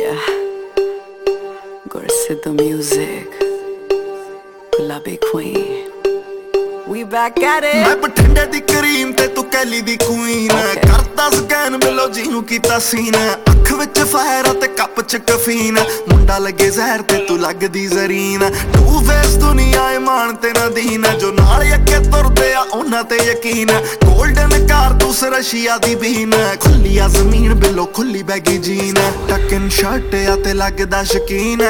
Yeah, Gorsit the music, Gulabi queen. We back at it. मैं बठिंडे दी cream ते तू Cali दी क्वीन करदा स्कैन बिलो जीनू कीता सीन अख विच फायर ते कप च कफीन मुंडा लगे जहर ते तू लगदी जरीन टू फेस दुनिया ए मान ते नदीन जो नाल अगे तुरदे आ उन्हां ते यकीन गोल्डन कारतूस रशिया दी बीन खुली आ जमीन बिलो खुली बैगी जीन टकिन शर्ट आ ते लगदा शकीन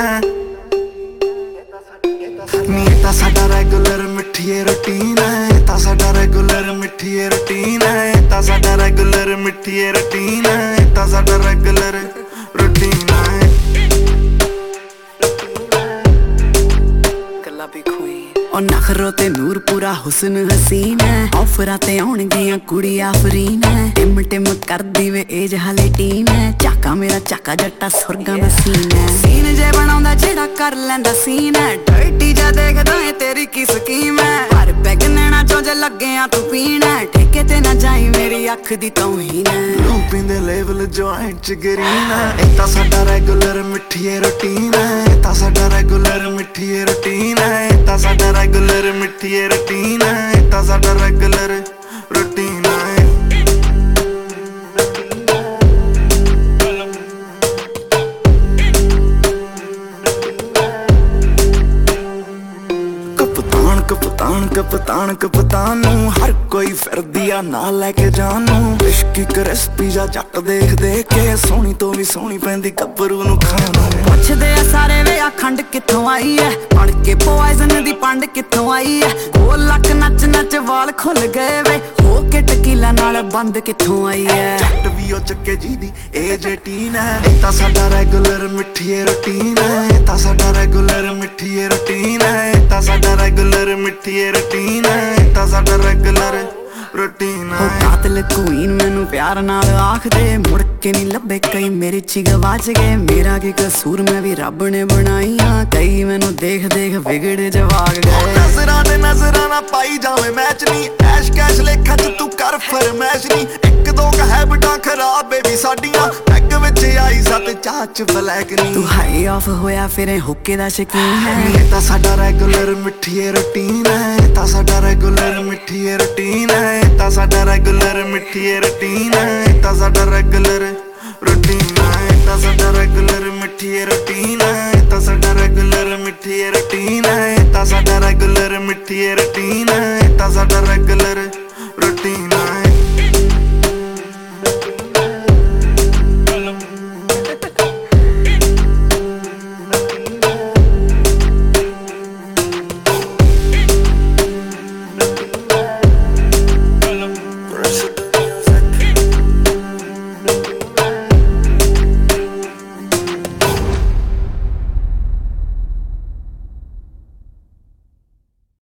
नी ता साडा रेगुलर मिठिए रूटीन है ता साडा रेगुलर मिठिए रूटीन है ता साडा रेगुलर मिठिए रूटीन है ता साडा रेगुलर रूटीन है Gulabi queen. ओ नखरो ते नूर पूरा हुस्न हसीन है ऑफरां ते आउणगियां कुड़ी आफरीन है टिम टिम करदी वे एज हाले टीन है चाका मेरा चाका जट्टा सुरगां दा सीन है सीन जे बनाउंदा जेड़ा कर लैंदा सीन है डर्टी जा देखदा है तेरी की स्कीम है पर पैग नैना चों जे लगे आ तू पीना ठेके ते ना जाई मेरी अख दी तौहीन है लूपिंग दे लेवल जॉइंट च ग्रीन है ता साडा रेगुलर मिठिए रूटीन है ता साडा रेगुलर मिठिए रूटीन है ता साडा रेगुलर मिठिए रूटीन है ता साडा रेगुलर रूटीन है कप्तान कप्तान कप्तान कप्तान नू हर कोई फिरदी आ ना लैके जानू इश्की क्रिस्पी जा जट देख देख के सोहनी तो भी सोहनी पैंदी गब्बरू नू खाना पुछदे आ सारे वे आ खंड कित्थों आई है पढ़ के पॉइजन दी पंड कित्थों आई है गोल लक नच नच वाल खुल गए वे हो के टकीला नाल बंद कित्थों आई है जट भी ओ चक्के जी दी एज 18 है ता साडा रेगुलर मिठिए रूटीन है ता साडा रेगुलर मिठिए रूटीन है ता साडा रेगुलर मिठिए रूटीन है ता साडा रेगुलर रूटीन ओ कातिल क्वीन मैनू प्यार नाल आख दे मुड़ के नहीं लभे कई मेरी ची गवाच गए मेरा की कसूर मैं भी रब ने बनाईया कई मैनू देख देख बिगड़ जवाग गए नजरां ने नजरां ना पाई जावे मैच नहीं ऐश कैश लेखा च तू कर फरमैश नहीं एक दो हैबिटां खराब बेबी साडियां पैग विच आई सत चाच ब्लैक नहीं तू हाई ऑफ होया फिर हुक्के दा शकीन है ये ता साडा रेगुलर मिठिए रूटीन है ता साडा रेगुलर मिठिए रूटीन है ता साडा रेगुलर मिठिए रूटीन है ता साडा रेगुलर